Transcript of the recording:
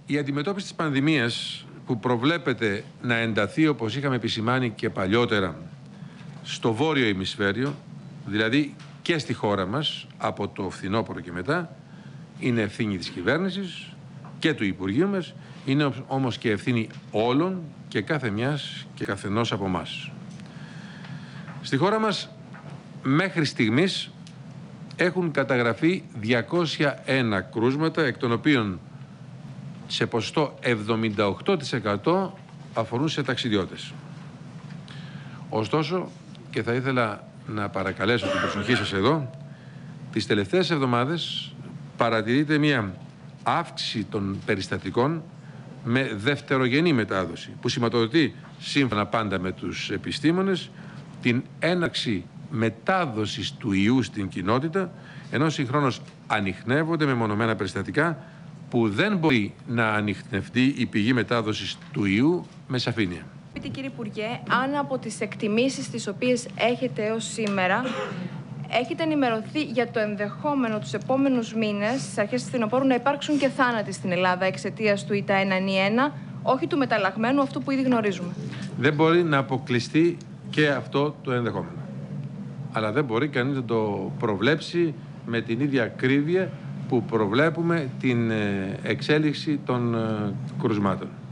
Η αντιμετώπιση της πανδημίας που προβλέπεται να ενταθεί, όπως είχαμε επισημάνει και παλιότερα, στο βόρειο ημισφαίριο, δηλαδή και στη χώρα μας, από το φθινόπωρο και μετά, είναι ευθύνη της κυβέρνησης και του Υπουργείου μας, είναι όμως και ευθύνη όλων και κάθε μιας και καθενός από εμάς. Στη χώρα μας, μέχρι στιγμής, έχουν καταγραφεί 201 κρούσματα, εκ των οποίων σε ποσοστό 78% αφορούν σε ταξιδιώτες. Ωστόσο, και θα ήθελα να παρακαλέσω την προσοχή σας εδώ, τις τελευταίες εβδομάδες παρατηρείται μια αύξηση των περιστατικών με δευτερογενή μετάδοση, που σηματοδοτεί, σύμφωνα πάντα με τους επιστήμονες, την έναρξη μετάδοσης του ιού στην κοινότητα, ενώ συγχρόνως ανιχνεύονται μεμονωμένα περιστατικά που δεν μπορεί να ανιχνευτεί η πηγή μετάδοσης του ιού με σαφήνεια. Πείτε, κύριε Υπουργέ, αν από τις εκτιμήσεις τις οποίες έχετε έως σήμερα έχετε ενημερωθεί για το ενδεχόμενο τους επόμενους μήνες, στις αρχές του φθινοπόρου, να υπάρξουν και θάνατοι στην Ελλάδα εξαιτίας του ΙΤΑ1-1, όχι του μεταλλαγμένου, αυτού που ήδη γνωρίζουμε? Δεν μπορεί να αποκλειστεί και αυτό το ενδεχόμενο. Αλλά δεν μπορεί κανείς να το προβλέψει με την ίδια ακρίβεια που προβλέπουμε την εξέλιξη των κρουσμάτων.